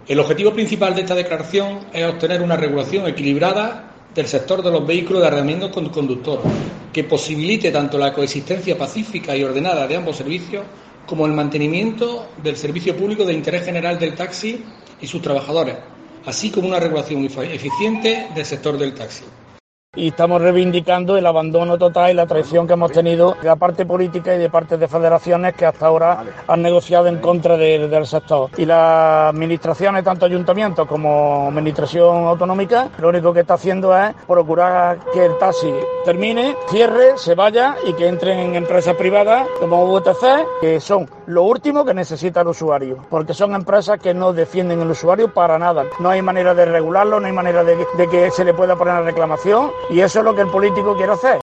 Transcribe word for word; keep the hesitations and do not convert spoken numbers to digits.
El objetivo principal de esta declaración es obtener una regulación equilibrada del sector de los vehículos de arrendamiento con conductor, que posibilite tanto la coexistencia pacífica y ordenada de ambos servicios como el mantenimiento del servicio público de interés general del taxi y sus trabajadores, así como una regulación eficiente del sector del taxi. Y estamos reivindicando el abandono total y la traición que hemos tenido de la parte política y de parte de federaciones que hasta ahora han negociado en contra de, del sector. Y las administraciones, tanto ayuntamientos como administración autonómica, lo único que está haciendo es procurar que el taxi termine, cierre, se vaya y que entren en empresas privadas como V T C, que son lo último que necesita el usuario, porque son empresas que no defienden el usuario para nada. No hay manera de regularlo, no hay manera de, de que se le pueda poner reclamación. Y eso es lo que el político quiere hacer.